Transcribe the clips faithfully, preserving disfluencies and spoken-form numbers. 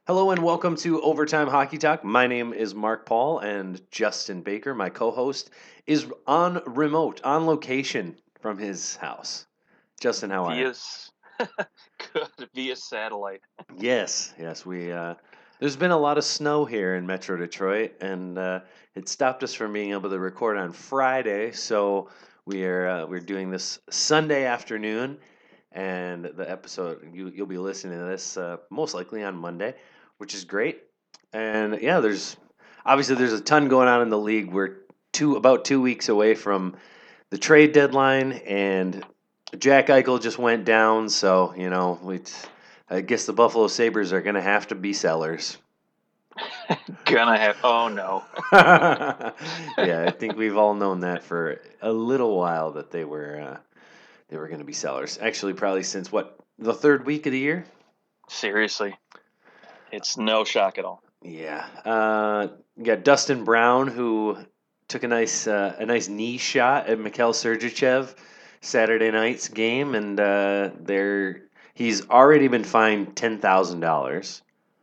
Hello and welcome to Overtime Hockey Talk. My name is Mark Paul, and Justin Baker, my co-host, is on remote, on location from his house. Justin, how are you? Via, s- good, via satellite. Yes, yes. We uh, there's been a lot of snow here in Metro Detroit, and uh, it stopped us from being able to record on Friday. So we are uh, we're doing this Sunday afternoon, and the episode you you'll be listening to this uh, most likely on Monday, which is great. And yeah, there's obviously there's a ton going on in the league. We're two about two weeks away from the trade deadline, and Jack Eichel just went down. So you know we. I guess the Buffalo Sabres are going to have to be sellers. Gonna have. Oh no. Yeah, I think we've all known that for a little while that they were uh, they were going to be sellers. Actually, probably since what the third week of the year. Seriously, it's no shock at all. Yeah, uh, you got Dustin Brown who took a nice uh, a nice knee shot at Mikhail Sergachev Saturday night's game, and uh, there he's already been fined ten thousand dollars.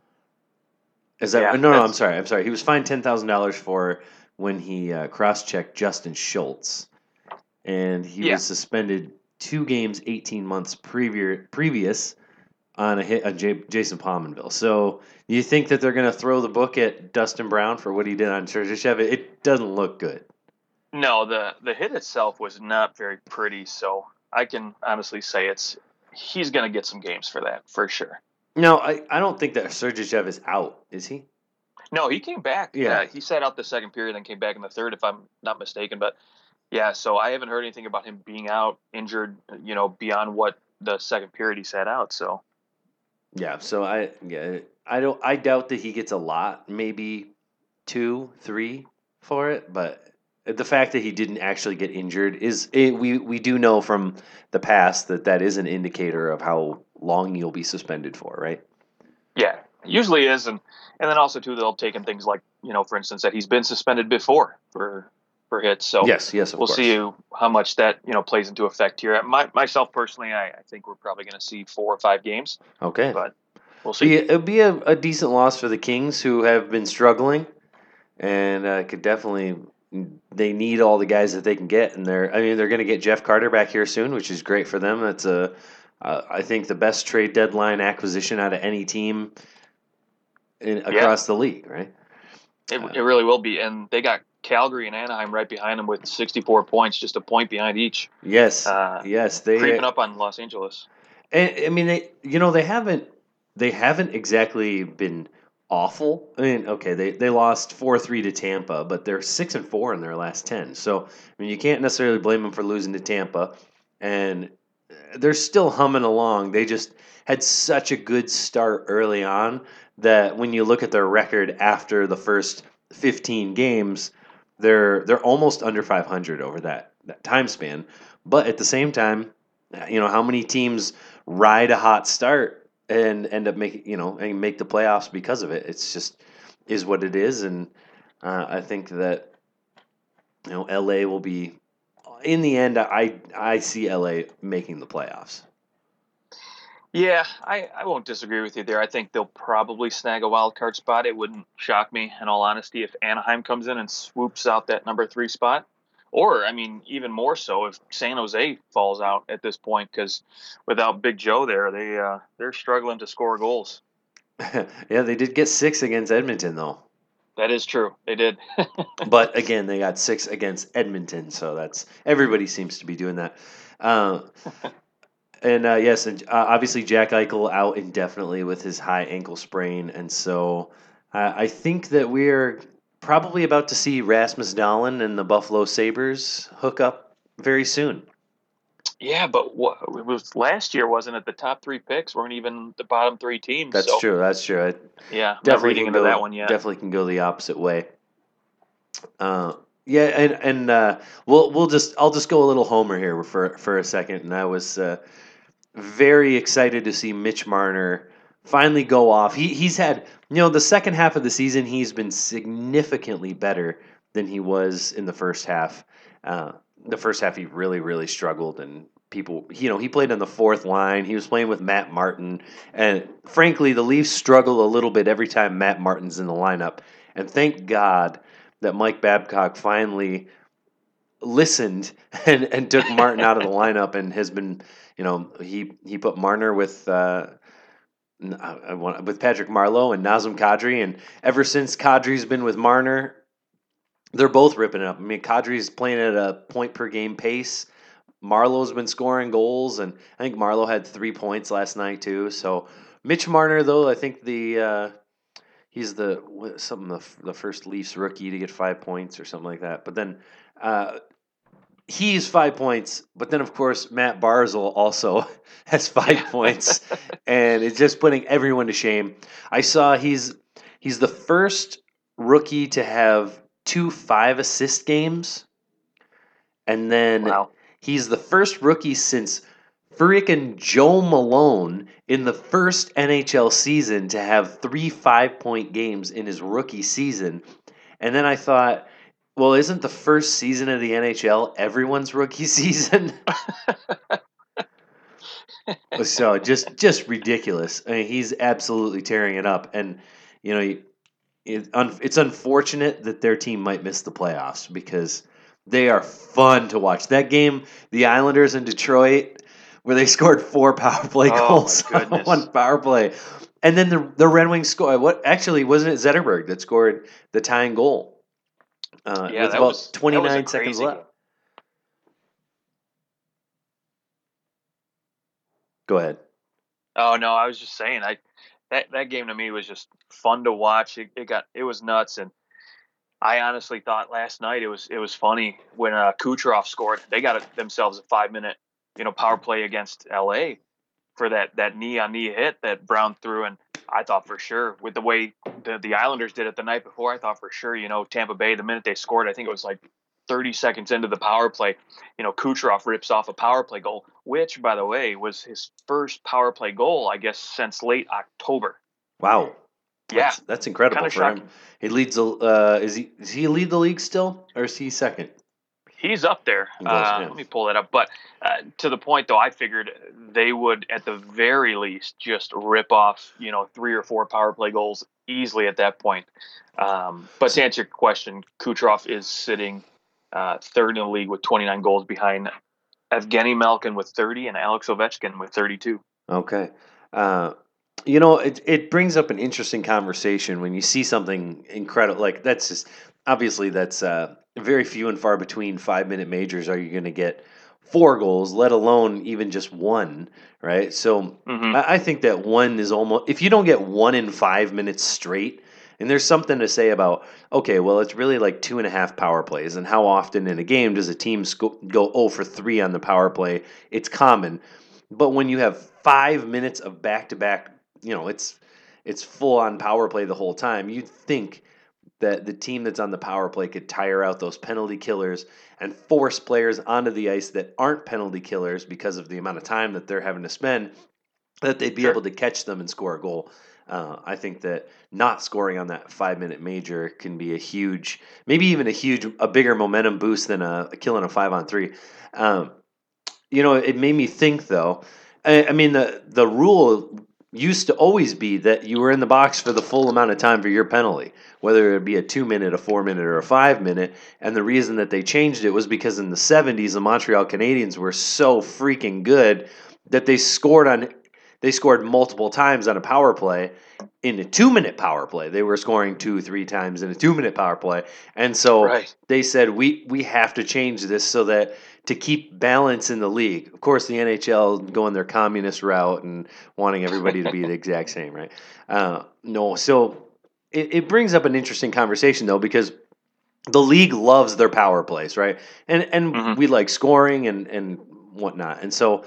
Is that Yeah, no? No, I'm that's sorry. I'm sorry. He was fined ten thousand dollars for when he uh, cross-checked Justin Schultz, and he yeah. was suspended two games, eighteen months previous previous on a hit on J- Jason Pominville. So, do you think that they're going to throw the book at Dustin Brown for what he did on Sergachev? It, it doesn't look good. No, the the hit itself was not very pretty. So I can honestly say it's he's gonna get some games for that for sure. No, I, I don't think that Sergachev is out. Is he? No, he came back. Yeah. Uh, he sat out the second period, then came back in the third, if I'm not mistaken. But yeah, so I haven't heard anything about him being out injured. You know, beyond what the second period he sat out. So Yeah. So I yeah I don't I doubt that he gets a lot. Maybe two, three for it, but the fact that he didn't actually get injured is it, we we do know from the past that that is an indicator of how long you'll be suspended for, right? yeah, usually is, and and then also too they'll take in things like you know, for instance, that he's been suspended before for for hits. So Yes, yes, of we'll see course. how much that you know plays into effect here. My, myself personally, I, I think we're probably going to see four or five games, Okay. but we'll see. Be it'd be a, a decent loss for the Kings who have been struggling and uh, could definitely they need all the guys that they can get, and they're I mean they're going to get Jeff Carter back here soon, which is great for them. That's a uh, I think the best trade deadline acquisition out of any team in, Yeah, across the league, right? it Uh, it really will be, and they got Calgary and Anaheim right behind them with sixty-four points, just a point behind each, yes, uh, yes, they. creeping up on Los Angeles. I, I mean, they. You know, they haven't. They haven't exactly been awful. I mean, okay, they, they lost four three to Tampa, but they're six and four in their last ten. So I mean, you can't necessarily blame them for losing to Tampa, and they're still humming along. They just had such a good start early on that when you look at their record after the first fifteen games, they're they're almost under five hundred over that, that time span. But at the same time, you know, how many teams ride a hot start and end up making, you know, and make the playoffs because of it? It's just is what it is, and uh, I think that you know L A will be in the end. I I see L A making the playoffs. Yeah, I, I won't disagree with you there. I think they'll probably snag a wild card spot. It wouldn't shock me, in all honesty, if Anaheim comes in and swoops out that number three spot. Or, I mean, even more so if San Jose falls out at this point, because without Big Joe there, they uh, they're struggling to score goals. Yeah, they did get six against Edmonton though, That is true. They did. but again, they got six against Edmonton, so that's everybody seems to be doing that. Uh, and uh, yes, and uh, obviously Jack Eichel out indefinitely with his high ankle sprain, and so uh, I think that we're probably about to see Rasmus Dahlin and the Buffalo Sabres hook up very soon. Yeah, but what, it was last year, wasn't it? The top three picks weren't even the bottom three teams. That's So, true. That's true. I yeah, I'm not definitely reading can into go. that one yet. Definitely can go the opposite way. Uh, yeah, and and uh, we'll we'll just I'll just go a little homer here for for a second, and I was uh, very excited to see Mitch Marner finally go off. He he's had you know the second half of the season he's been significantly better than he was in the first half. Uh, the first half he really really struggled and people, you know, he played on the fourth line. He was playing with Matt Martin. And frankly, the Leafs struggle a little bit every time Matt Martin's in the lineup. And thank God that Mike Babcock finally listened and, and took Martin out of the lineup and has been, you know, he, he put Marner with, uh, I want, with Patrick Marleau and Nazem Kadri. And ever since Kadri's been with Marner, they're both ripping it up. I mean, Kadri's playing at a point per game pace. Marlowe's been scoring goals, and I think Marlowe had three points last night too. So Mitch Marner, though, I think the uh, he's the what, something the, the first Leafs rookie to get five points or something like that. But then uh, he's five points, but then of course Matt Barzal also has five Yeah. points, and it's just putting everyone to shame. I saw he's he's the first rookie to have two five assist games, and then Wow. he's the first rookie since freaking Joe Malone in the first N H L season to have three five point games in his rookie season. And then I thought, well, isn't the first season of the N H L everyone's rookie season? So just just ridiculous. I mean, he's absolutely tearing it up, and you know, it, un, it's unfortunate that their team might miss the playoffs because they are fun to watch. That game, the Islanders in Detroit, where they scored four power play Oh, goals my on goodness. one power play, and then the the Red Wings score. What actually wasn't it Zetterberg that scored the tying goal uh, Yeah, with that about was twenty that was a nine seconds crazy left? game. Go ahead. Oh no, I was just saying, I that that game to me was just fun to watch. It, it got it was nuts, and I honestly thought last night it was it was funny when uh, Kucherov scored. They got a, themselves a five minute you know power play against L A for that that knee on knee hit that Brown threw, and I thought for sure with the way the, the Islanders did it the night before, I thought for sure you know Tampa Bay the minute they scored, I think it was like thirty seconds into the power play, you know Kucherov rips off a power play goal, which by the way was his first power play goal I guess since late October. Wow. Yeah, That's, that's incredible kind of for shocking. him. He leads the. Uh, is he? Does he lead the league still, or is he second? He's up there. He goes, Uh, yeah. let me pull that up. But uh, to the point, though, I figured they would, at the very least, just rip off, you know, three or four power play goals easily at that point. Um, but to answer your question, Kucherov is sitting uh, third in the league with twenty-nine goals behind Evgeny Malkin with thirty and Alex Ovechkin with thirty-two. Okay. Uh, you know, it it brings up an interesting conversation when you see something incredible like that's just obviously that's uh, very few and far between. Five minute majors are you going to get four goals, let alone even just one, right? So Mm-hmm. I, I think that one is almost if you don't get one in five minutes straight. And there's something to say about okay, well, it's really like two and a half power plays, and how often in a game does a team sco- go oh for three on the power play? It's common, but when you have five minutes of back to back, you know, it's it's full on power play the whole time. You'd think that the team that's on the power play could tire out those penalty killers and force players onto the ice that aren't penalty killers because of the amount of time that they're having to spend, that they'd be Sure. able to catch them and score a goal. Uh, I think that not scoring on that five minute major can be a huge, maybe even a huge, a bigger momentum boost than a, a killing a five on three. Um, you know, it made me think though. I, I mean, the the rule used to always be that you were in the box for the full amount of time for your penalty, whether it be a two minute, a four minute, or a five minute. And the reason that they changed it was because in the seventies, the Montreal Canadiens were so freaking good that they scored on they scored multiple times on a power play. In a two minute power play, they were scoring two, three times in a two minute power play, and so Right. they said we we have to change this so that to keep balance in the league. Of course, the N H L going their communist route and wanting everybody to be the exact same, right? Uh, no, so it, it brings up an interesting conversation though because the league loves their power plays, right? And and Mm-hmm. we like scoring and and whatnot, and so.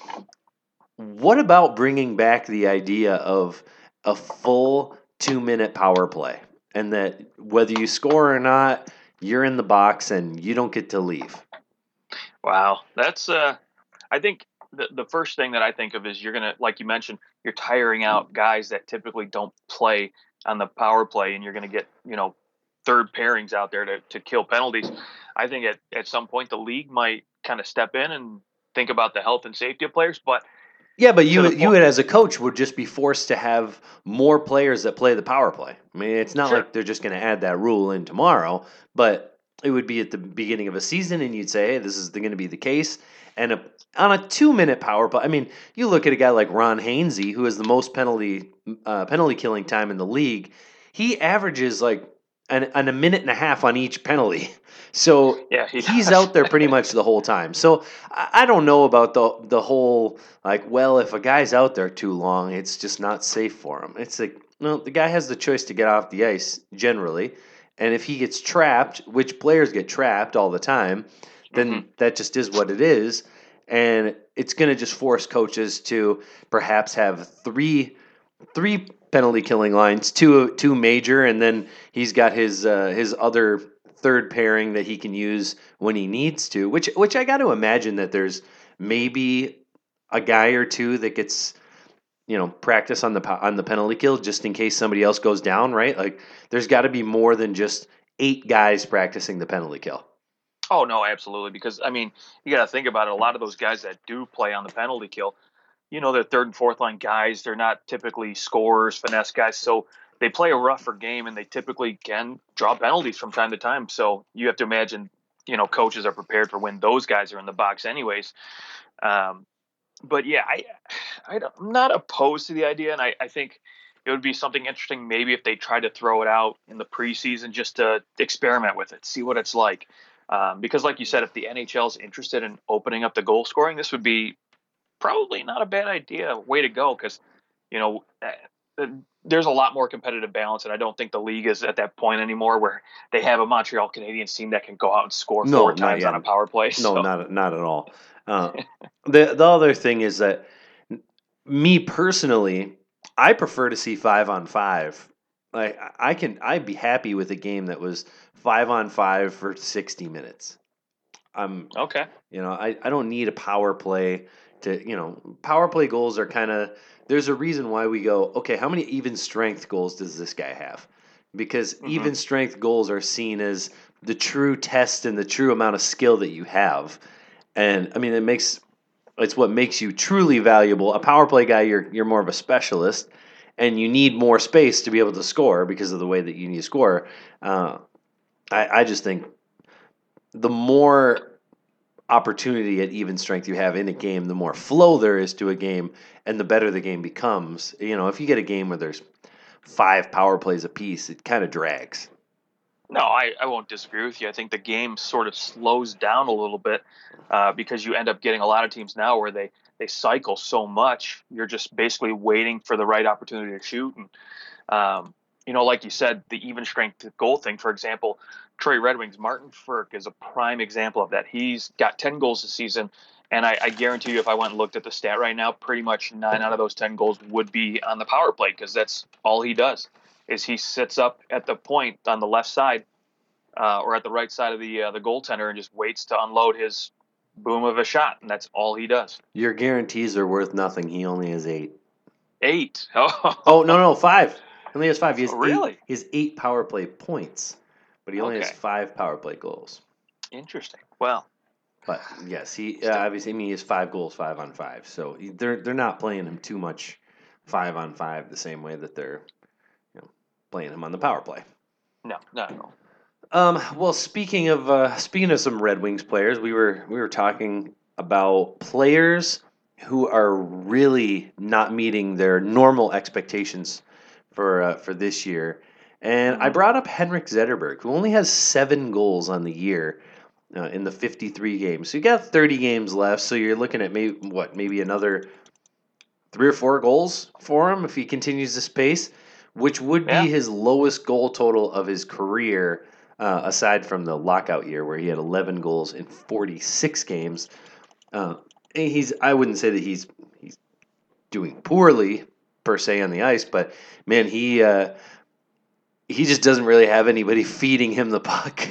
What about bringing back the idea of a full two minute power play and that whether you score or not, you're in the box and you don't get to leave? Wow, that's uh, I think the the first thing that I think of is you're gonna, like you mentioned, you're tiring out guys that typically don't play on the power play, and you're gonna get you know third pairings out there to to kill penalties. I think at at some point the league might kind of step in and think about the health and safety of players. But Yeah, but to you the you point, as a coach would just be forced to have more players that play the power play. I mean, it's not sure, like they're just going to add that rule in tomorrow, but it would be at the beginning of a season, and you'd say, "Hey, this is going to be the case." And a, on a two-minute power play, I mean, you look at a guy like Ron Hainsey, who has the most penalty uh, penalty killing time in the league. He averages like an, an a minute and a half on each penalty. So yeah, he he's does. out there pretty much the whole time. So I, I don't know about the the whole like, well, if a guy's out there too long, it's just not safe for him. It's like, no, the guy has the choice to get off the ice generally. And if he gets trapped, which players get trapped all the time, hmm then that just is what it is. And it's going to just force coaches to perhaps have three three penalty killing lines, two two major, and then he's got his uh, his other third pairing that he can use when he needs to. Which which I got to imagine that there's maybe a guy or two that gets you know practice on the po- on the penalty kill just in case somebody else goes down, right? Like there's got to be more than just eight guys practicing the penalty kill. Oh no, absolutely. Because I mean, you got to think about it. A lot of those guys that do play on the penalty kill, you know, they're third and fourth line guys. They're not typically scorers, finesse guys. So they play a rougher game, and they typically can draw penalties from time to time. So you have to imagine, you know, coaches are prepared for when those guys are in the box, anyways. Um, but yeah, I, I don't, I'm not opposed to the idea, and I, I think it would be something interesting maybe if they tried to throw it out in the preseason just to experiment with it, see what it's like. Um, because, like you said, if the N H L is interested in opening up the goal scoring, this would be probably not a bad idea. Way to go, because you know uh, there's a lot more competitive balance, and I don't think the league is at that point anymore where they have a Montreal Canadiens team that can go out and score No, four not times yet. on a power play. No, So not not at all. Uh, the the other thing is that me personally, I prefer to see five on five. Like I can, I'd be happy with a game that was five on five for sixty minutes. I'm, okay, you know, I, I don't need a power play to, you know, power play goals are kind of. There's a reason why we go. Okay, how many even strength goals does this guy have? Because hmm even strength goals are seen as the true test and the true amount of skill that you have. And I mean, it makes it's what makes you truly valuable. A power play guy, you're you're more of a specialist, and you need more space to be able to score because of the way that you need to score. Uh, I, I just think the more opportunity at even strength you have in a game, the more flow there is to a game, and the better the game becomes. You know, if you get a game where there's five power plays apiece, it kind of drags. No, I, I won't disagree with you. I think the game sort of slows down a little bit uh, because you end up getting a lot of teams now where they, they cycle so much. You're just basically waiting for the right opportunity to shoot. And, um, you know, like you said, the even strength goal thing, for example, Troy Red Wings, Martin Frk is a prime example of that. He's got ten goals this season. And I, I guarantee you, if I went and looked at the stat right now, pretty much nine out of those ten goals would be on the power play because that's all he does is he sits up at the point on the left side uh, or at the right side of the uh, the goaltender and just waits to unload his boom of a shot, and that's all he does. Your guarantees are worth nothing. He only has eight. Eight. Oh Oh, no, no, five. He only has five. He has eight. really? He has eight power play points, but he only has Okay. five power play goals. Interesting. Well, But yes, he uh, still, obviously. I mean, he has five goals, five on five. So he- they're they're not playing him too much five on five the same way that they're you know playing him on the power play. no, not at all. Um, well, speaking of uh, speaking of some Red Wings players, we were we were talking about players who are really not meeting their normal expectations for uh, for this year, and I hmm brought up Henrik Zetterberg, who only has seven goals on the year uh, in the fifty-three games. So you got thirty games left, so you're looking at maybe what maybe another three or four goals for him if he continues this pace, which would be Yeah. his lowest goal total of his career, uh, aside from the lockout year where he had eleven goals in forty-six games. Uh, he's I wouldn't say that he's he's doing poorly per se on the ice, but man, he uh, he just doesn't really have anybody feeding him the puck.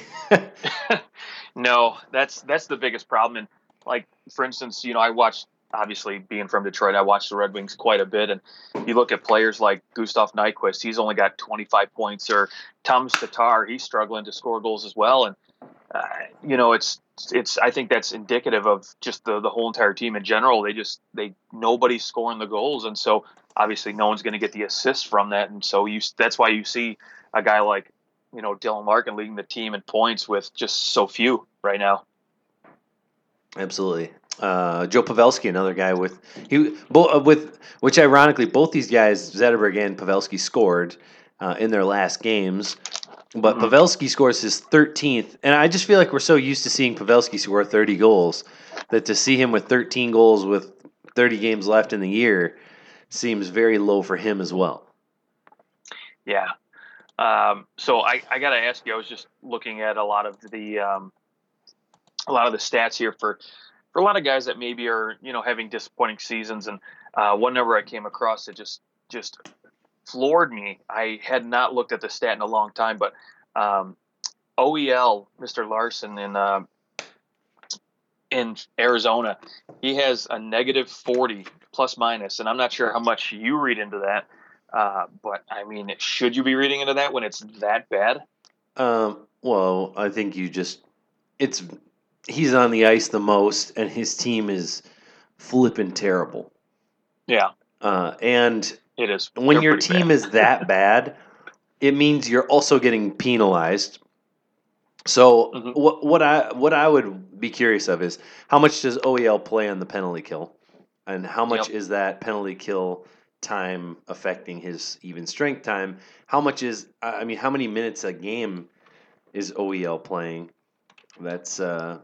No, that's that's the biggest problem. And like for instance, you know, I watched obviously being from Detroit, I watched the Red Wings quite a bit. And you look at players like Gustav Nyquist, he's only got twenty-five points, or Thomas Tatar, he's struggling to score goals as well. And uh, you know, it's it's I think that's indicative of just the the whole entire team in general. They just they nobody's scoring the goals, and so obviously no one's going to get the assists from that, and so you that's why you see a guy like you know Dylan Larkin leading the team in points with just so few right now. Absolutely. Uh, Joe Pavelski, another guy with he bo- with which ironically both these guys, Zetterberg and Pavelski, scored uh, in their last games. But Mhm. Pavelski scores his thirteenth, and I just feel like we're so used to seeing Pavelski score thirty goals that to see him with thirteen goals with thirty games left in the year seems very low for him as well. Yeah. Um, so I, I got to ask you. I was just looking at a lot of the um, a lot of the stats here for for a lot of guys that maybe are you know having disappointing seasons, and uh, one number I came across that just just floored me. I had not looked at the stat in a long time, but um, O E L, Mister Larson in uh, in Arizona, he has a negative forty plus minus, and I'm not sure how much you read into that. Uh, but I mean, should you be reading into that when it's that bad? Um, well, I think you just it's he's on the ice the most, and his team is flipping terrible. Yeah, Uh, and it is. when They're your pretty team bad. is that bad, it means you're also getting penalized. So hmm what what I what I would be curious of is how much does O E L play on the penalty kill, and how much Yep. is that penalty kill time affecting his even strength time? How much is I mean how many minutes a game is O E L playing? That's uh,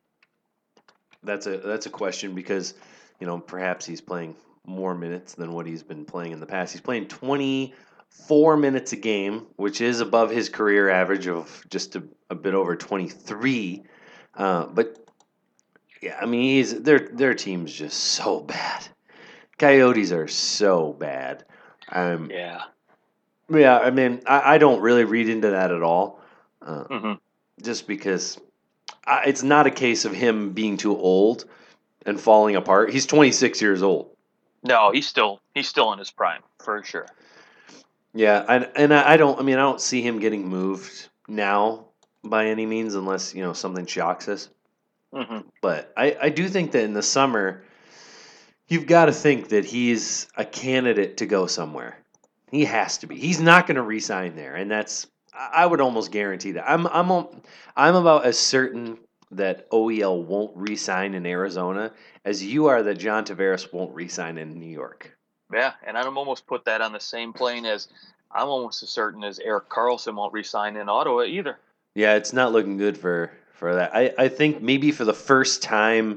that's a that's a question because you know perhaps he's playing more minutes than what he's been playing in the past. He's playing twenty-four minutes a game, which is above his career average of just a, a bit over twenty-three. Uh, but yeah, I mean, he's their their team's just so bad. Coyotes are so bad. Um, Yeah. yeah, I mean, I, I don't really read into that at all, uh, hmm just because I, it's not a case of him being too old and falling apart. He's twenty-six years old. No, he's still he's still in his prime for sure. Yeah, and and I I don't. I mean, I don't see him getting moved now by any means, unless you know something shocks us. hmm But I I do think that in the summer, you've got to think that he's a candidate to go somewhere. He has to be. He's not going to re-sign there, and that's I I would almost guarantee that. I'm I'm al- I'm about as certain that O E L won't re-sign in Arizona as you are that John Tavares won't re-sign in New York. Yeah, and I'm almost put that on the same plane as I'm almost as certain as Eric Carlson won't resign in Ottawa either. Yeah, it's not looking good for for that. I I think maybe for the first time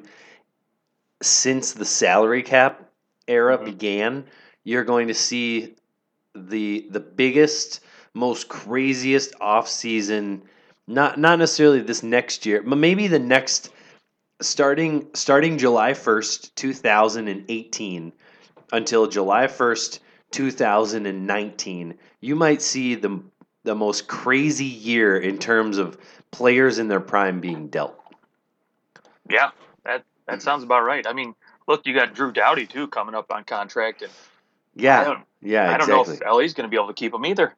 since the salary cap era hmm began, you're going to see the the biggest, most craziest offseason, not not necessarily this next year, but maybe the next starting starting July first, two thousand eighteen until July first, two thousand nineteen. You might see the the most crazy year in terms of players in their prime being dealt. Yeah, that that sounds about right. I mean, look, you got Drew Doughty too coming up on contract, and I Yeah. don't Yeah, I don't know exactly. if L A's going to be able to keep him either.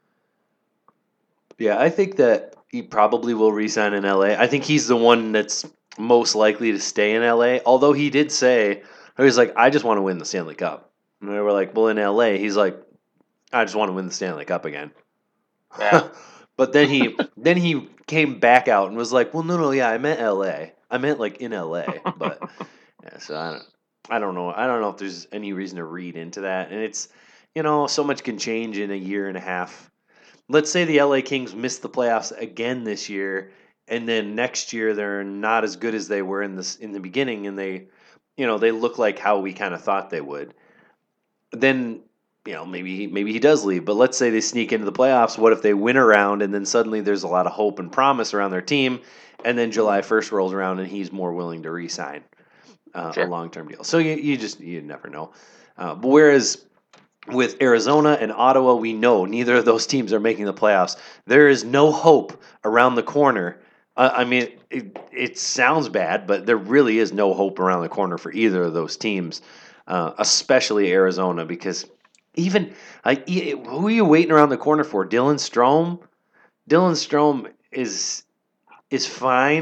Yeah, I think that he probably will resign in L A. I think he's the one that's most likely to stay in L A. Although he did say, he was like, I just want to win the Stanley Cup. And they were like, well, in L A, he's like, I just want to win the Stanley Cup again. Yeah, But then he then he came back out and was like, well, no, no, yeah, I meant L A. I meant like in L A. But yeah, so I don't, I don't know. I don't know if there's any reason to read into that. And it's, you know, so much can change in a year and a half. Let's say the L A Kings miss the playoffs again this year, and then next year they're not as good as they were in this in the beginning, and they, you know, they look like how we kind of thought they would. Then, you know, maybe he, maybe he does leave. But let's say they sneak into the playoffs. What if they win a round, and then suddenly there's a lot of hope and promise around their team, and then hmm July first rolls around and he's more willing to re-sign uh, a sure. long term deal. So you you just you never know. Uh, but whereas with Arizona and Ottawa, we know neither of those teams are making the playoffs. There is no hope around the corner. Uh, I mean, it, it sounds bad, but there really is no hope around the corner for either of those teams, uh, especially Arizona, because even like e- who are you waiting around the corner for? Dylan Strom. Dylan Strom is is fine,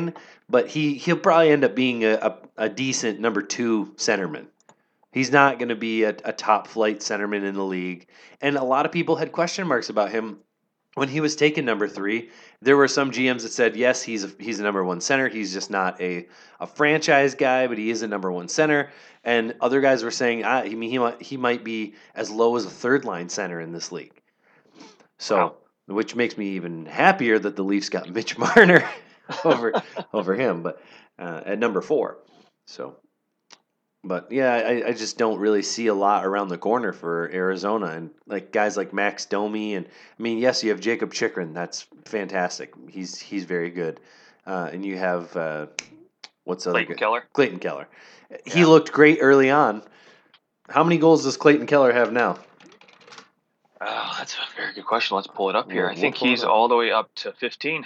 but he he'll probably end up being a, a, a decent number two centerman. He's not going to be a, a top flight centerman in the league. And a lot of people had question marks about him when he was taken number three. There were some G Ms that said, yes, he's a, he's a number one center. He's just not a, a franchise guy, but he is a number one center. And other guys were saying, ah, I mean, he might, he might be as low as a third line center in this league. So, wow. Which makes me even happier that the Leafs got Mitch Marner over over him, but uh, at number four. So. But yeah, I, I just don't really see a lot around the corner for Arizona, and like guys like Max Domi, and I mean, yes, you have Jacob Chikrin. That's fantastic. He's he's very good, uh, and you have uh, what's the Clayton other guy? Keller. Clayton Keller. He yeah. looked great early on. How many goals does Clayton Keller have now? Oh, that's a very good question. Let's pull it up here. Yeah, I think we'll he's all the way up to fifteen.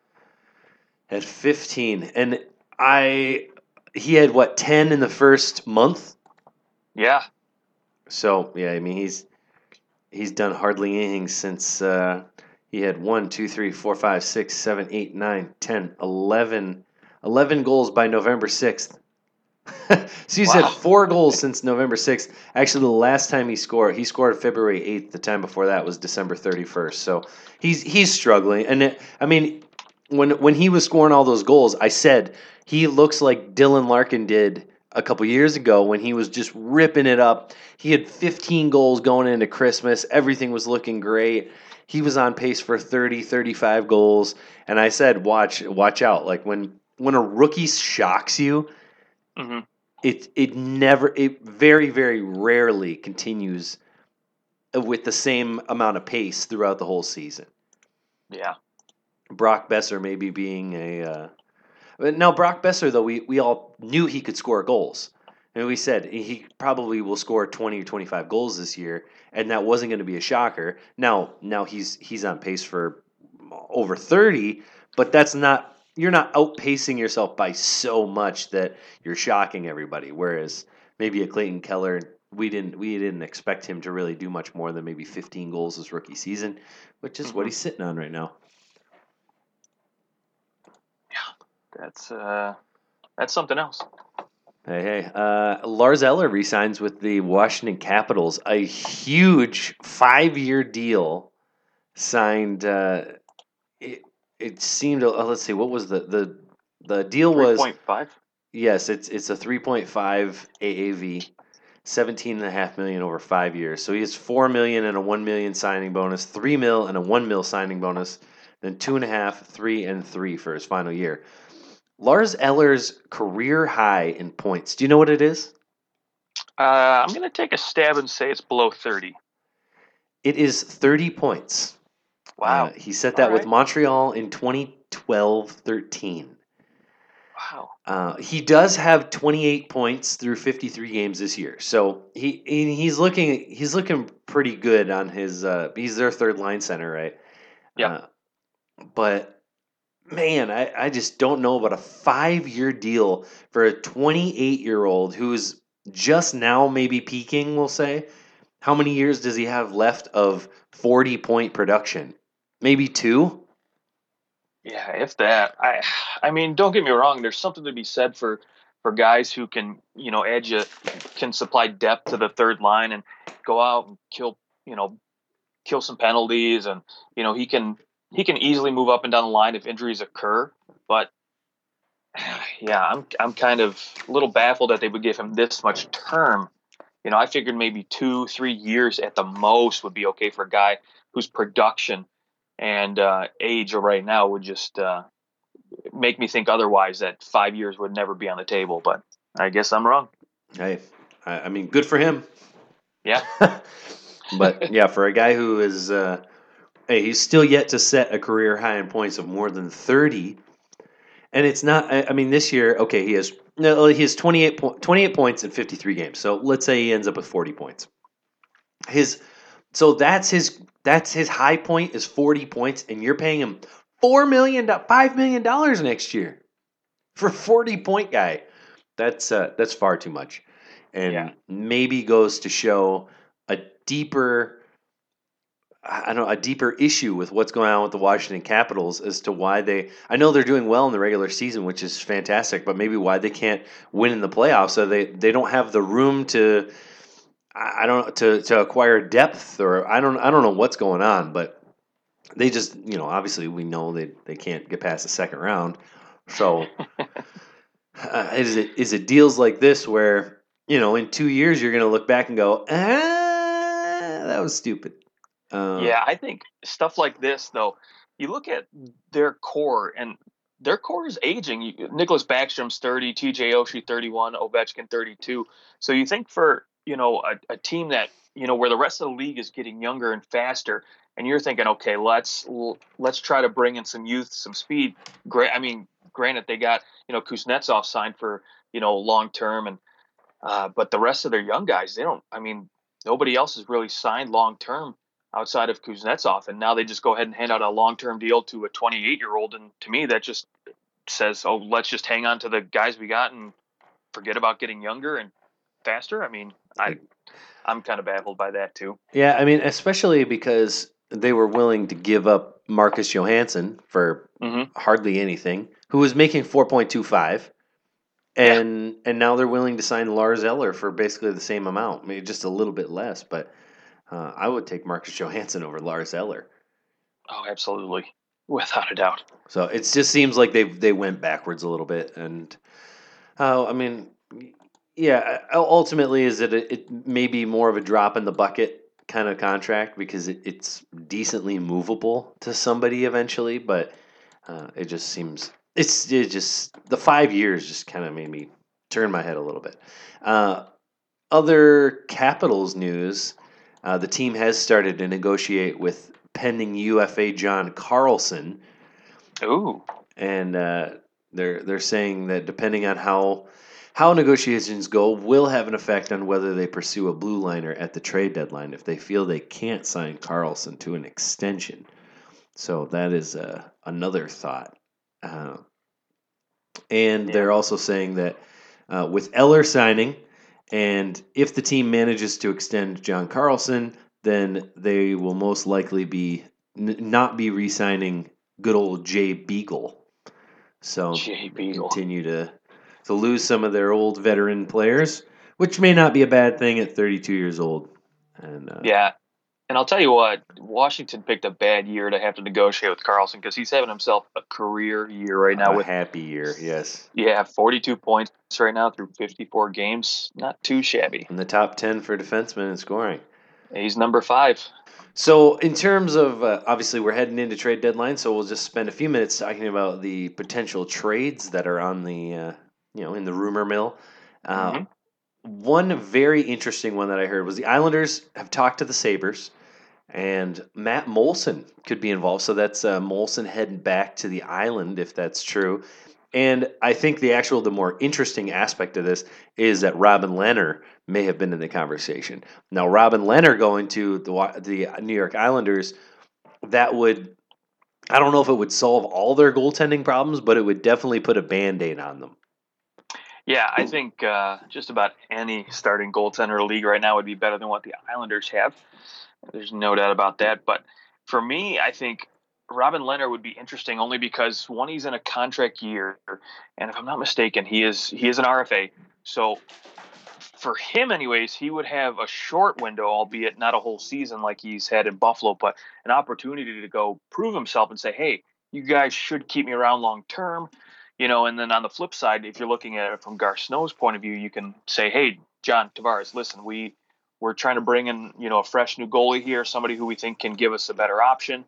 At fifteen, and I. He had what ten in the first month. Yeah. So yeah, I mean he's he's done hardly anything since uh, he had one, two, three, four, five, six, seven, eight, nine, ten, eleven, eleven goals by November sixth. So he's wow. had four goals since November sixth. Actually, the last time he scored, he scored February eighth. The time before that was December thirty-first. So he's he's struggling, and it, I mean. When when he was scoring all those goals, I said he looks like Dylan Larkin did a couple years ago when he was just ripping it up. He had fifteen goals going into Christmas. Everything was looking great. He was on pace for thirty, thirty-five goals. And I said, watch watch out. Like when when a rookie shocks you, mm-hmm. it it never it very, very rarely continues with the same amount of pace throughout the whole season. Yeah. Brock Besser maybe being a uh, now Brock Besser though we, we all knew he could score goals, and we said he probably will score twenty or twenty-five goals this year, and that wasn't going to be a shocker. Now now he's he's on pace for over thirty, but that's not you're not outpacing yourself by so much that you're shocking everybody. Whereas maybe a Clayton Keller, we didn't we didn't expect him to really do much more than maybe fifteen goals his rookie season, which is mm-hmm. what he's sitting on right now. That's uh, that's something else. Hey, hey. Uh, Lars Eller re-signs with the Washington Capitals. A huge five-year deal signed. Uh, it it seemed. Uh, let's see. What was the the the deal was? three point five Yes, it's it's a three point five A A V, seventeen and a half million over five years. So he has four million and a one million signing bonus, three mil and a one mil signing bonus, then two and a half, three and three for his final year. Lars Eller's career high in points. Do you know what it is? Uh, I'm going to take a stab and say it's below thirty. It is thirty points. Wow. Uh, he set that All with right. Montreal in twenty twelve thirteen. Wow. Uh, he does have twenty-eight points through fifty-three games this year. So he he's looking he's looking pretty good on his uh, he's their third line center, right? Yeah. Uh, but man, I, I just don't know about a five-year deal for a twenty-eight-year-old who's just now maybe peaking, we'll say. How many years does he have left of forty-point production? Maybe two? Yeah, if that. I I mean, don't get me wrong. There's something to be said for, for guys who can, you know, edge it, can supply depth to the third line and go out and kill, you know, kill some penalties. And, you know, he can... He can easily move up and down the line if injuries occur, but yeah, I'm I'm kind of a little baffled that they would give him this much term. You know, I figured maybe two, three years at the most would be okay for a guy whose production and uh, age right now would just uh, make me think otherwise, that five years would never be on the table. But I guess I'm wrong. Hey, I, I mean, good for him. Yeah. But yeah, for a guy who is... Uh, Hey, he's still yet to set a career high in points of more than thirty. And it's not, I, I mean, this year, okay, he has no, he has twenty-eight, po- twenty-eight points in fifty-three games. So let's say he ends up with forty points. His So that's his that's his high point is forty points, and you're paying him four million dollars, five million dollars next year for a forty-point guy. That's uh, that's far too much. And Yeah. maybe goes to show a deeper I don't know, a deeper issue with what's going on with the Washington Capitals as to why they. I know they're doing well in the regular season, which is fantastic, but maybe why they can't win in the playoffs. So they they don't have the room to. I I don't to to acquire depth, or I don't I don't know what's going on, but they just you know obviously we know they they can't get past the second round. So uh, is it is it deals like this where you know in two years you're going to look back and go, ah, that was stupid. Uh, Yeah, I think stuff like this, though, you look at their core, and their core is aging. You, Nicholas Backstrom's thirty, T J Oshie thirty-one, Ovechkin thirty-two. So you think for, you know, a, a team that, you know, where the rest of the league is getting younger and faster, and you're thinking, okay, let's let's try to bring in some youth, some speed. Great. I mean, granted, they got, you know, Kuznetsov signed for, you know, long term, and uh, but the rest of their young guys, they don't, I mean, nobody else has really signed long term outside of Kuznetsov, and now they just go ahead and hand out a long-term deal to a twenty-eight-year-old, and to me, that just says, "Oh, let's just hang on to the guys we got and forget about getting younger and faster." I mean, I I'm kind of baffled by that too. yeah, I mean, especially because they were willing to give up Marcus Johansson for Mm-hmm. hardly anything, who was making four point two five, Yeah. and and now they're willing to sign Lars Eller for basically the same amount, maybe just a little bit less, but uh, I would take Marcus Johansson over Lars Eller. Oh, absolutely, without a doubt. So it just seems like they they went backwards a little bit, and uh, I mean, yeah, ultimately, is it a, it may be more of a drop in the bucket kind of contract because it, it's decently movable to somebody eventually, but uh, it just seems it's it just the five years just kind of made me turn my head a little bit. Uh, other Capitals news: uh, the team has started to negotiate with pending U F A John Carlson, Ooh. and uh, they're they're saying that depending on how how negotiations go will have an effect on whether they pursue a blue liner at the trade deadline if they feel they can't sign Carlson to an extension. So that is uh, another thought. Uh, and Yeah. they're also saying that uh, with Eller signing, and if the team manages to extend John Carlson, then they will most likely be n- not be re-signing good old Jay Beagle. So Jay they Beagle. continue to to lose some of their old veteran players, which may not be a bad thing at thirty-two years old. And uh, Yeah. And I'll tell you what, Washington picked a bad year to have to negotiate with Carlson because he's having himself a career year right now a with, happy year, yes. yeah, forty-two points right now through fifty-four games. Not too shabby. In the top ten for defensemen in scoring. He's number five. So, in terms of uh, obviously, we're heading into trade deadline, so we'll just spend a few minutes talking about the potential trades that are on the uh, you know in the rumor mill. Uh, Mm-hmm. One very interesting one that I heard was the Islanders have talked to the Sabres, and Matt Molson could be involved. So that's uh, Molson heading back to the island if that's true. And I think the actual, the more interesting aspect of this is that Robin Lehner may have been in the conversation. Now, Robin Lehner going to the Wa- the New York Islanders, that would, I don't know if it would solve all their goaltending problems, but it would definitely put a band aid on them. Yeah, I think uh, just about any starting goaltender league right now would be better than what the Islanders have. There's no doubt about that. But for me, I think Robin Lehner would be interesting only because one, he's in a contract year, and if I'm not mistaken, he is he is an R F A. So for him, anyways, he would have a short window, albeit not a whole season like he's had in Buffalo, but an opportunity to go prove himself and say, "Hey, you guys should keep me around long term." You know, and then on the flip side, if you're looking at it from Gar Snow's point of view, you can say, "Hey, John Tavares, listen, we we're trying to bring in, you know, a fresh new goalie here, somebody who we think can give us a better option.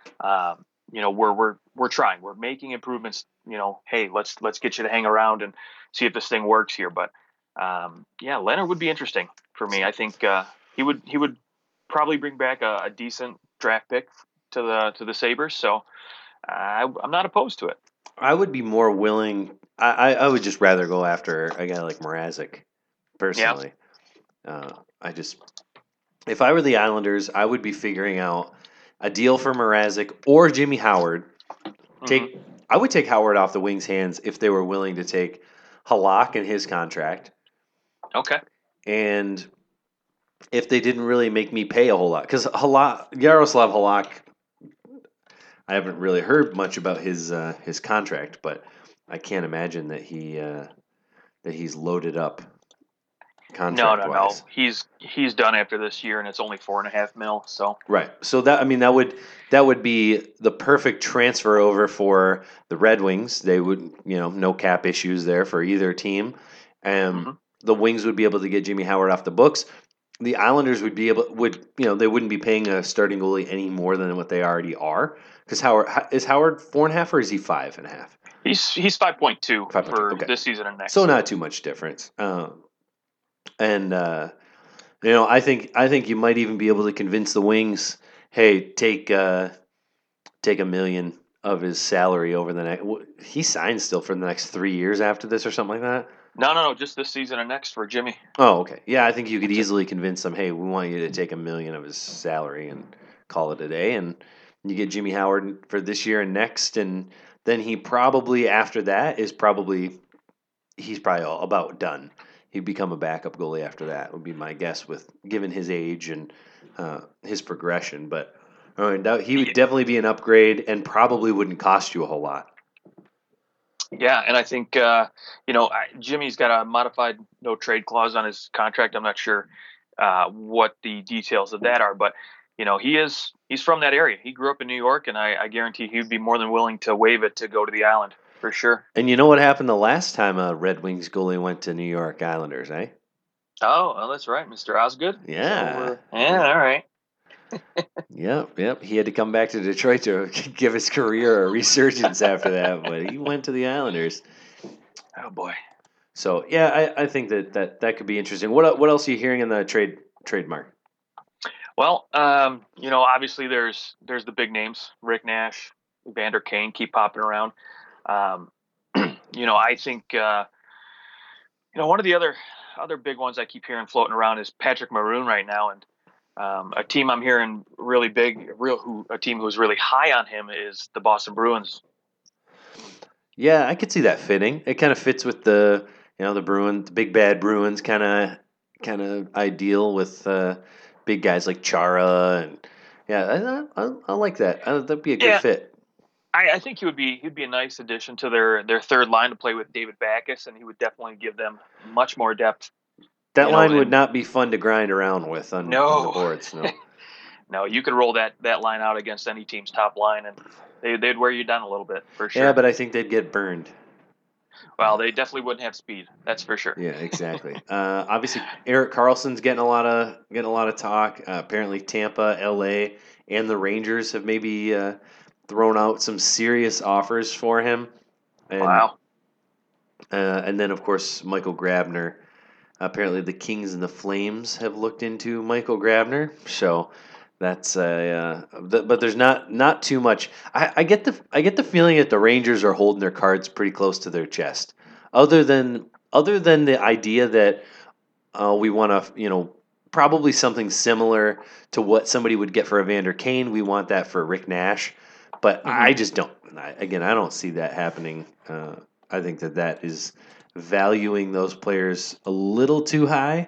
Um, you know, we're we're we're trying, we're making improvements. You know, hey, let's let's get you to hang around and see if this thing works here." But um, yeah, Leonard would be interesting for me. I think uh, he would he would probably bring back a, a decent draft pick to the to the Sabres. So uh, I, I'm not opposed to it. I would be more willing. I, I, I would just rather go after a guy like Mrazek, Yeah. personally. Uh, I just, if I were the Islanders, I would be figuring out a deal for Mrazek or Jimmy Howard. Take, Mm-hmm. I would take Howard off the Wings' hands if they were willing to take Halak and his contract, Okay. and if they didn't really make me pay a whole lot. Because Halak, Yaroslav Halak, I haven't really heard much about his uh, his contract, but I can't imagine that he uh, that he's loaded up No, contract no, no. wise. He's he's done after this year, and it's only four and a half mil. So Right. So that I mean that would that would be the perfect transfer over for the Red Wings. They would, you know, no cap issues there for either team. Um, hmm the Wings would be able to get Jimmy Howard off the books. The Islanders would be able would you know they wouldn't be paying a starting goalie any more than what they already are. Because Howard is Howard four and a half or is he five and a half? he's he's five point two Five point two. for Okay. this season and next. So not too much difference. Um, and uh, you know, I think I think you might even be able to convince the Wings, hey, take uh, take a million of his salary over the next. He signed still for the next three years after this or something like that. No, no, no, just this season and next for Jimmy. Oh, okay. Yeah, I think you could easily convince them, hey, we want you to take a million of his salary and call it a day, and you get Jimmy Howard for this year and next, and then he probably after that is probably he's probably all about done. He'd become a backup goalie after that, would be my guess, with given his age and uh, his progression. But I mean, that- he would definitely be an upgrade and probably wouldn't cost you a whole lot. Yeah, and I think uh, you know I, Jimmy's got a modified no trade clause on his contract. I'm not sure uh, what the details of that are, but you know he is he's from that area. He grew up in New York, and I, I guarantee he'd be more than willing to waive it to go to the island for sure. And you know what happened the last time a Red Wings goalie went to New York Islanders, eh? Oh, well, that's right, Mister Osgood. Yeah. So yeah, all right. Yep, yep. He had to come back to Detroit to give his career a resurgence after that, but he went to the Islanders. Oh boy. So yeah, I, I think that, that that could be interesting. What what else are you hearing in the trade trademark? Well, um, you know, obviously there's there's the big names, Rick Nash, Evander Kane, keep popping around. Um, you know, I think uh, you know one of the other other big ones I keep hearing floating around is Patrick Maroon right now, and um, a team I'm hearing really big, real who a team who's really high on him is the Boston Bruins. Yeah, I could see that fitting. It kind of fits with the you know the Bruins, the big bad Bruins, kind of kind of ideal with uh, big guys like Chara and yeah, I, I, I like that. I, that'd be a good Yeah. fit. I, I think he would be he'd be a nice addition to their, their third line to play with David Backes, and he would definitely give them much more depth. That You know, line would and- not be fun to grind around with on, No. on the boards. No. No, you could roll that, that line out against any team's top line, and they, they'd wear you down a little bit for sure. Yeah, but I think they'd get burned. Well, they definitely wouldn't have speed. That's for sure. Yeah, exactly. uh, obviously, Eric Carlson's getting a lot of getting a lot of talk. Uh, apparently, Tampa, L A, and the Rangers have maybe uh, thrown out some serious offers for him. And, Wow. Uh, and then, of course, Michael Grabner. Apparently, the Kings and the Flames have looked into Michael Grabner. So that's a. Uh, th- but there's not not too much. I, I get the I get the feeling that the Rangers are holding their cards pretty close to their chest. Other than other than the idea that uh, we want to, you know, probably something similar to what somebody would get for Evander Kane. We want that for Rick Nash, but Mm-hmm. I just don't. I, again, I don't see that happening. Uh, I think that that is valuing those players a little too high.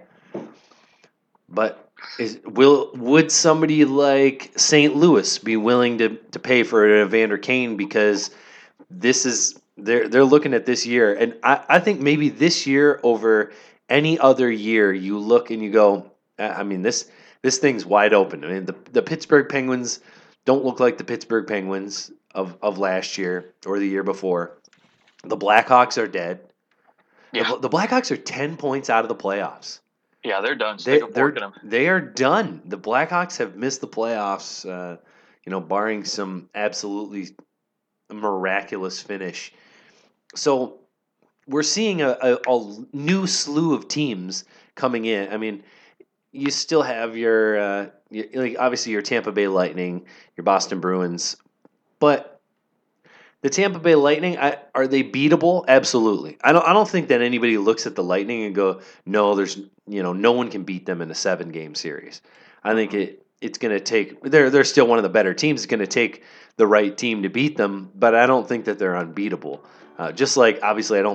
But is will would somebody like Saint Louis be willing to, to pay for Evander Kane because this is they're they're looking at this year, and I, I think maybe this year over any other year you look and you go, I I mean this this thing's wide open. I mean the the Pittsburgh Penguins don't look like the Pittsburgh Penguins of, of last year or the year before. The Blackhawks are dead. Yeah. The, the Blackhawks are ten points out of the playoffs. Yeah, they're done. They, Stick a they're fork in them. they are done. The Blackhawks have missed the playoffs. Uh, you know, barring some absolutely miraculous finish. So we're seeing a, a, a new slew of teams coming in. I mean, you still have your, uh, your like obviously your Tampa Bay Lightning, your Boston Bruins, but the Tampa Bay Lightning, I, are they beatable? Absolutely. I don't. I don't think that anybody looks at the Lightning and go, "No, there's you know, no one can beat them in a seven game series." I think it it's going to take. They're they're still one of the better teams. It's going to take the right team to beat them, but I don't think that they're unbeatable. Uh, just like obviously, I don't think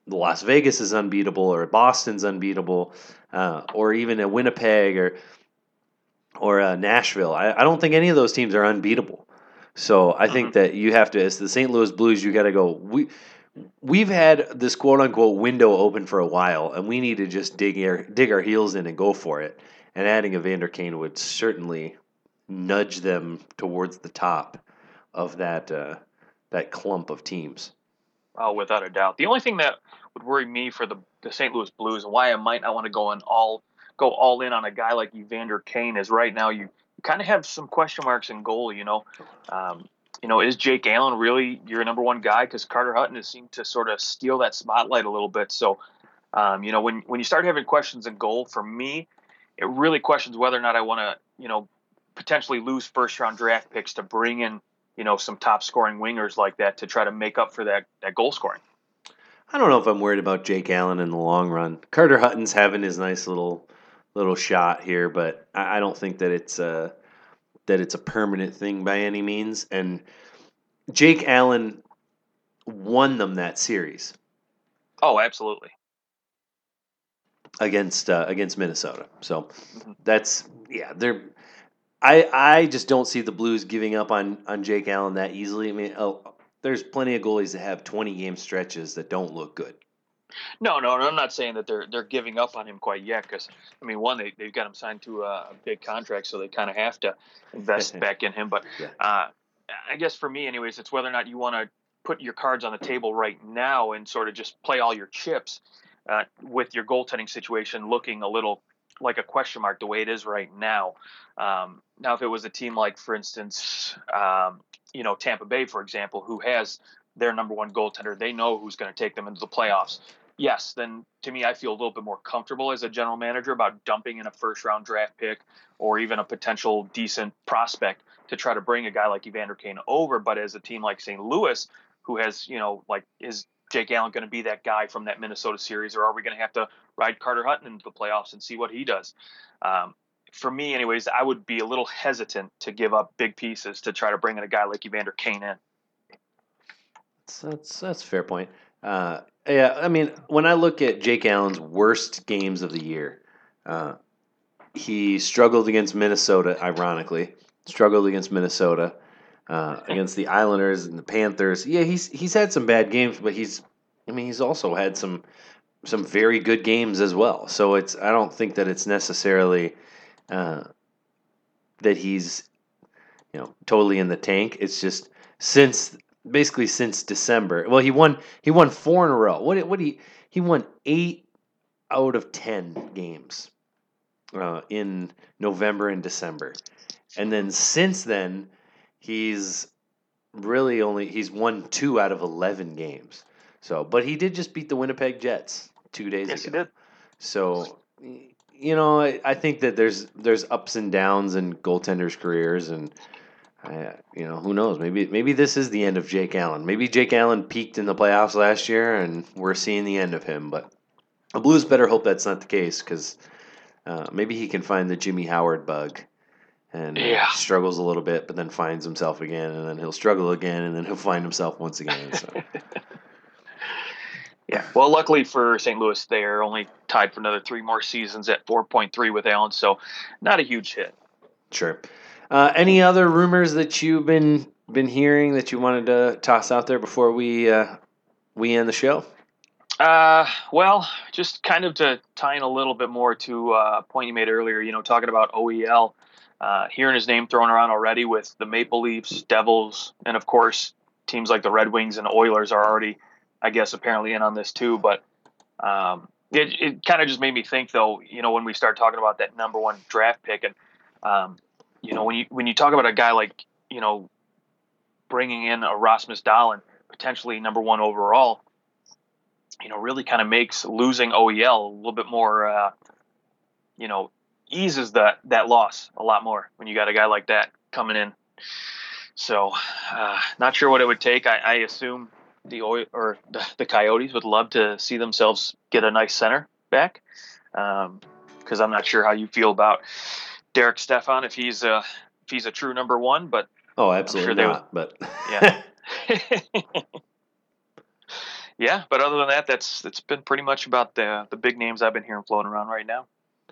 Las Vegas is unbeatable, or Boston's unbeatable, uh, or even a Winnipeg or or uh, Nashville. I, I don't think any of those teams are unbeatable. So I Hmm. think that you have to, as the Saint Louis Blues, you got to go. We we've had this quote unquote window open for a while, and we need to just dig our dig our heels in and go for it. And adding Evander Kane would certainly nudge them towards the top of that uh, that clump of teams. Oh, without a doubt. The only thing that would worry me for the, the Saint Louis Blues and why I might not want to go in all go all in on a guy like Evander Kane is right now you, you kind of have some question marks in goal. You know, um, you know, is Jake Allen really your number one guy? Because Carter Hutton has seemed to sort of steal that spotlight a little bit. So, um, you know, when when you start having questions in goal, for me, it really questions whether or not I want to, you know, potentially lose first round draft picks to bring in, you know, some top scoring wingers like that to try to make up for that, that goal scoring. I don't know if I'm worried about Jake Allen in the long run. Carter Hutton's having his nice little little shot here, but I, I don't think that it's a that it's a permanent thing by any means. And Jake Allen won them that series Oh, absolutely. against uh, against Minnesota. So Mm-hmm. that's yeah, they're I I just don't see the Blues giving up on on Jake Allen that easily. I mean, oh, there's plenty of goalies that have twenty game stretches that don't look good. No, no, no, I'm not saying that they're they're giving up on him quite yet. Because I mean, one, they they've got him signed to a big contract, so they kind of have to invest back in him. But Yeah. uh, I guess for me, anyways, it's whether or not you want to put your cards on the table right now and sort of just play all your chips uh, with your goaltending situation looking a little like a question mark the way it is right now. Um, now, if it was a team like, for instance, um, you know, Tampa Bay, for example, who has their number one goaltender, they know who's going to take them into the playoffs. Yes, then to me, I feel a little bit more comfortable as a general manager about dumping in a first round draft pick or even a potential decent prospect to try to bring a guy like Evander Kane over. But as a team like Saint Louis, who has, you know, like, is Jake Allen going to be that guy from that Minnesota series, or are we going to have to ride Carter Hutton into the playoffs and see what he does? Um, for me, anyways, I would be a little hesitant to give up big pieces to try to bring in a guy like Evander Kane in. That's that's, that's a fair point. Uh, yeah, I mean, when I look at Jake Allen's worst games of the year, uh, he struggled against Minnesota. Ironically, struggled against Minnesota, uh, against the Islanders and the Panthers. Yeah, he's he's had some bad games, but he's, I mean, he's also had some some very good games as well. So it's I don't think that it's necessarily uh, that he's, you know, totally in the tank. It's just since basically since December. Well, he won he won four in a row. What what he he won eight out of ten games uh, in November and December, and then since then he's really only he's won two out of eleven games. So, but he did just beat the Winnipeg Jets two days Yes, he ago. did. So, you know, I, I think that there's there's ups and downs in goaltenders' careers, and I, you know, who knows? Maybe maybe this is the end of Jake Allen. Maybe Jake Allen peaked in the playoffs last year, and we're seeing the end of him. But the Blues better hope that's not the case, because uh, maybe he can find the Jimmy Howard bug and uh, Yeah. struggles a little bit, but then finds himself again, and then he'll struggle again, and then he'll find himself once again. So. Yeah. Well, luckily for Saint Louis, they're only tied for another three more seasons at four point three with Allen, so not a huge hit. Sure. Uh, any other rumors that you've been been hearing that you wanted to toss out there before we uh, we end the show? Uh, well, just kind of to tie in a little bit more to uh, a point you made earlier, you know, talking about O E L, uh, hearing his name thrown around already with the Maple Leafs, Devils, and of course, teams like the Red Wings and Oilers are already, I guess, apparently in on this too. But um, it, it kind of just made me think, though, you know, when we start talking about that number one draft pick, and um, you know, when you when you talk about a guy like, you know, bringing in a Rasmus Dahlin, potentially number one overall, you know, really kind of makes losing O E L a little bit more, uh, you know, eases that that loss a lot more when you got a guy like that coming in. So, uh, not sure what it would take. I, I assume the Oil or the, the Coyotes would love to see themselves get a nice center back, because um, I'm not sure how you feel about Derek Stefan if he's a if he's a true number one, but oh, absolutely I'm sure not. Would, but yeah. Yeah, but other than that, that's it's been pretty much about the the big names I've been hearing floating around right now.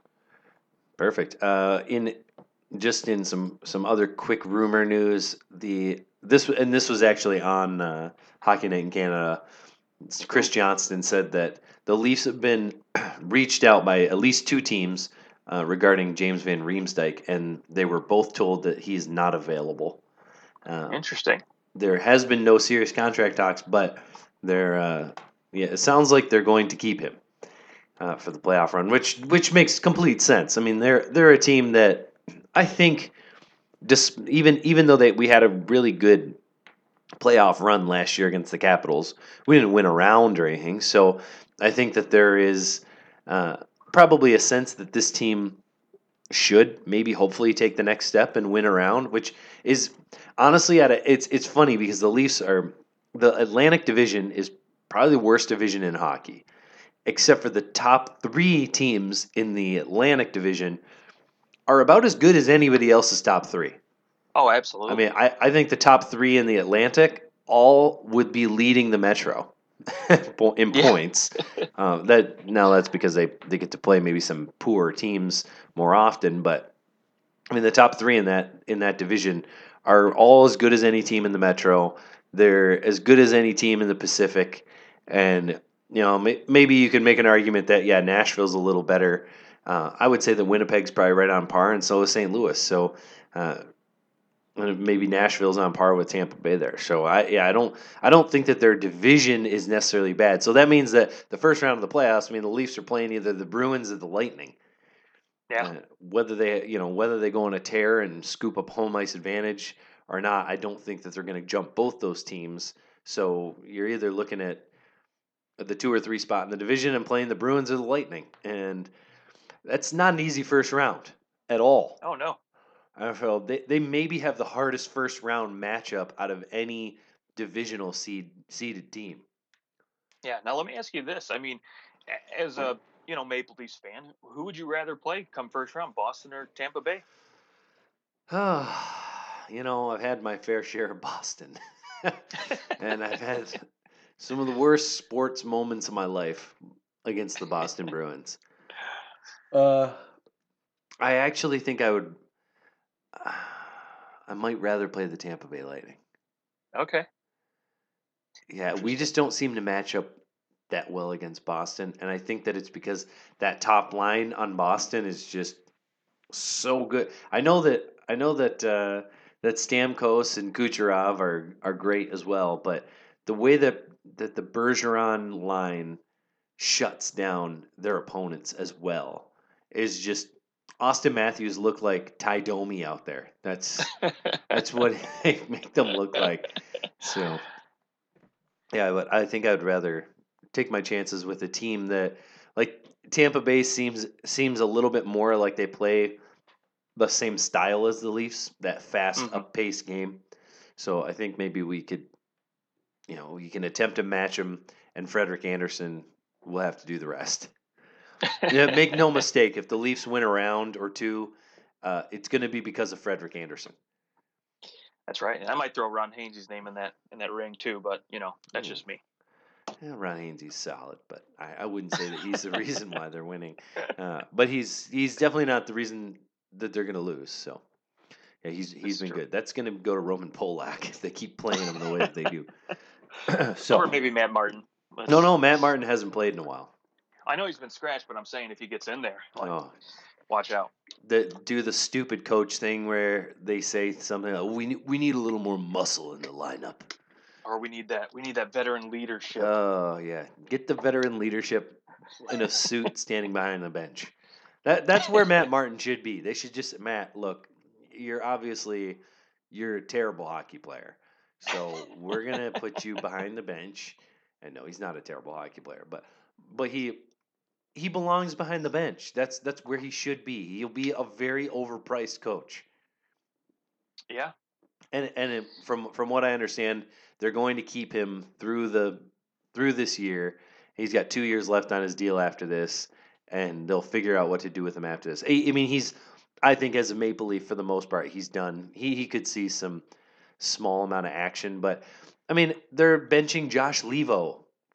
Perfect. Uh, in just in some some other quick rumor news, the this and this was actually on uh, Hockey Night in Canada. Chris Ooh, Johnston said that the Leafs have been reached out by at least two teams uh, regarding James Van Riemsdyk, and they were both told that he's not available. Uh, interesting. there has been no serious contract talks, but they're uh, yeah, it sounds like they're going to keep him uh, for the playoff run, which which makes complete sense. I mean, they're they're a team that I think just even even though they we had a really good playoff run last year against the Capitals, we didn't win a round or anything. So I think that there is uh, probably a sense that this team should maybe hopefully take the next step and win a round, which is honestly at a, it's it's funny because the Leafs are the Atlantic Division is probably the worst division in hockey, except for the top three teams in the Atlantic Division are about as good as anybody else's top three. Oh, I mean, absolutely. I, I think the top three in the Atlantic all would be leading the Metro in Yeah, points. Uh, that now that's because they, they get to play maybe some poor teams more often, but I mean the top three in that in that division are all as good as any team in the Metro. They're as good as any team in the Pacific, and you know may, maybe you can make an argument that yeah Nashville's a little better. Uh, I would say that Winnipeg's probably right on par, and so is Saint Louis. So uh, maybe Nashville's on par with Tampa Bay there. So I yeah I don't I don't think that their division is necessarily bad. So that means that the first round of the playoffs, I mean the Leafs are playing either the Bruins or the Lightning. yeah, Uh, whether they you know whether they go on a tear and scoop up home ice advantage or not, I don't think that they're going to jump both those teams. So you're either looking at the two or three spot in the division and playing the Bruins or the Lightning, and that's not an easy first round at all. oh no. I feel they, they maybe have the hardest first round matchup out of any divisional seed seeded team. Yeah. Now let me ask you this. I mean, a- as a you know Maple Leafs fan, who would you rather play come first round, Boston or Tampa Bay? You know, I've had my fair share of Boston. And I've had some of the worst sports moments of my life against the Boston Bruins. Uh, I actually think I would. I might rather play the Tampa Bay Lightning. Okay, Yeah, we interesting. just don't seem to match up that well against Boston, and I think that it's because that top line on Boston is just so good. I know that I know that uh, that Stamkos and Kucherov are are great as well, but the way that that the Bergeron line shuts down their opponents as well is just Austin Matthews look like Ty Domi out there. That's that's what they make them look like. So yeah, but I think I'd rather take my chances with a team that like Tampa Bay seems seems a little bit more like they play the same style as the Leafs, that fast hmm up pace game. So I think maybe we could, you know, you can attempt to match them, and Frederick Anderson will have to do the rest. Yeah, make no mistake, if the Leafs win a round or two, uh, it's going to be because of Frederick Anderson. That's right. And I might throw Ron Hainsey's name in that in that ring too, but you know that's Hmm. just me. Yeah, Ron Hainsey's solid, but I, I wouldn't say that he's the reason why they're winning. Uh, but he's he's definitely not the reason that they're going to lose. So yeah, he's This he's is been true. good. That's going to go to Roman Polak if they keep playing him the way that they do. Or So maybe Matt Martin. no, Let's. no, Matt Martin hasn't played in a while. I know he's been scratched, but I'm saying if he gets in there, like, Oh, watch out. the do the stupid coach thing where they say something like, we ne- we need a little more muscle in the lineup. Or we need that. We need that veteran leadership. Oh yeah, get the veteran leadership in a suit standing behind the bench. That that's where Matt Martin should be. They should just Matt, look, you're obviously you're a terrible hockey player. So we're gonna put you behind the bench. And no, he's not a terrible hockey player, but but he he belongs behind the bench. That's that's where he should be. He'll be a very overpriced coach. Yeah. And and it, from from what I understand, they're going to keep him through the through this year. He's got two years left on his deal after this, and they'll figure out what to do with him after this. I, I mean, he's I think as a Maple Leaf for the most part, he's done. He he could see some small amount of action, but I mean, they're benching Josh Levo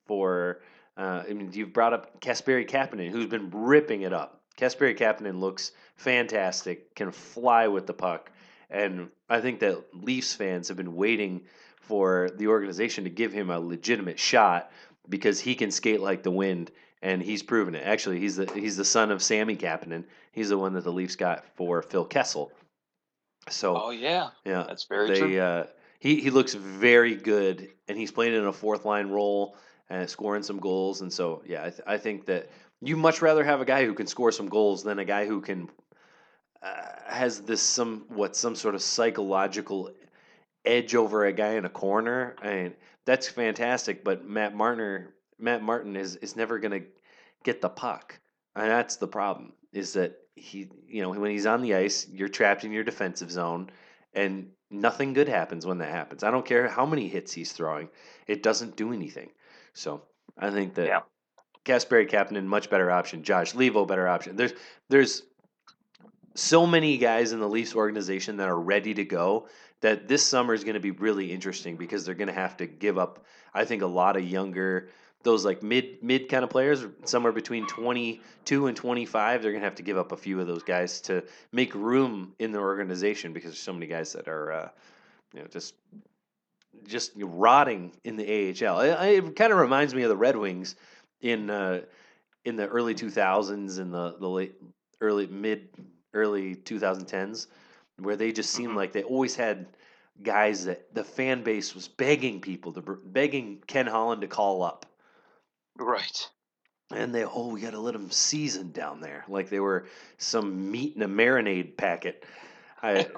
for. Uh, I mean, you've brought up Kasperi Kapanen, who's been ripping it up. Kasperi Kapanen looks fantastic, can fly with the puck, and I think that Leafs fans have been waiting for the organization to give him a legitimate shot because he can skate like the wind, and he's proven it. Actually, he's the he's the son of Sammy Kapanen. He's the one that the Leafs got for Phil Kessel. So Oh yeah, yeah, that's very true. they uh, he he looks very good, and he's playing in a fourth line role and scoring some goals. And so yeah, I, th- I think that you much rather have a guy who can score some goals than a guy who can uh, has this some what some sort of psychological edge over a guy in a corner. I mean, that's fantastic, but Matt Martin Matt Martin is is never going to get the puck. And that's the problem is that he, you know, when he's on the ice, you're trapped in your defensive zone and nothing good happens when that happens. I don't care how many hits he's throwing. It doesn't do anything. So, I think that Yeah. Kasperi Kapanen much better option, Josh Levo better option. There's there's so many guys in the Leafs organization that are ready to go that this summer is going to be really interesting because they're going to have to give up, I think, a lot of younger, those like mid mid kind of players, somewhere between twenty-two and twenty-five. They're going to have to give up a few of those guys to make room in the organization because there's so many guys that are, uh, you know, just just rotting in the A H L. It, it kind of reminds me of the Red Wings in uh, in the early two thousands and the the late early mid early twenty tens where they just seemed Mm-hmm. like they always had guys that the fan base was begging people to begging Ken Holland to call up. Right. And they, oh, we got to let them season down there, like they were some meat in a marinade packet. I,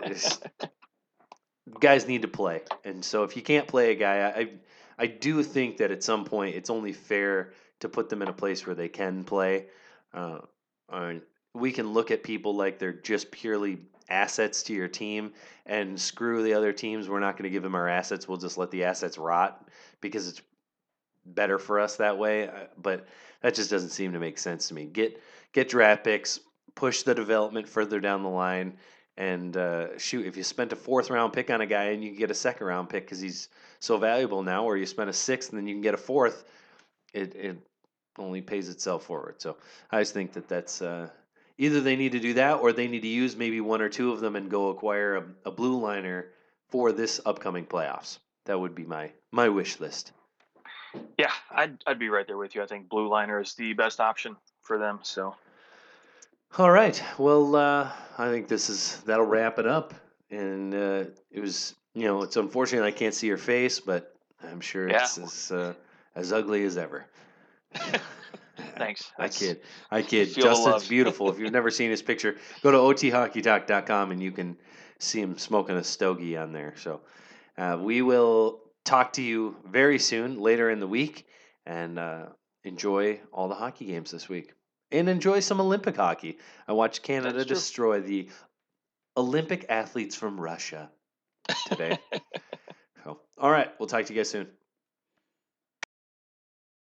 guys need to play, and so if you can't play a guy, I, I do think that at some point it's only fair to put them in a place where they can play. Uh, I mean, we can look at people like they're just purely assets to your team, and screw the other teams. We're not going to give them our assets. We'll just let the assets rot because it's better for us that way. uh, But that just doesn't seem to make sense to me. Get get draft picks, push the development further down the line, and uh, shoot, if you spent a fourth round pick on a guy and you can get a second round pick because he's so valuable now, or you spent a sixth and then you can get a fourth, it it only pays itself forward. So I just think that that's. Uh, Either they need to do that, or they need to use maybe one or two of them and go acquire a, a blue liner for this upcoming playoffs. That would be my my wish list. Yeah, I'd I'd be right there with you. I think blue liner is the best option for them. So All right. Well, uh, I think this is that'll wrap it up. And uh, it was, you know, it's unfortunate I can't see your face, but I'm sure yeah, it's as uh, as ugly as ever. thanks. I That's kid. I I kid. feel the Justin's love. beautiful. If you've never seen his picture, go to o t hockey talk dot com and you can see him smoking a stogie on there. So uh, we will talk to you very soon, later in the week, and uh, enjoy all the hockey games this week. And enjoy some Olympic hockey. I watched Canada That's true. destroy the Olympic athletes from Russia today. So, all right. We'll talk to you guys soon.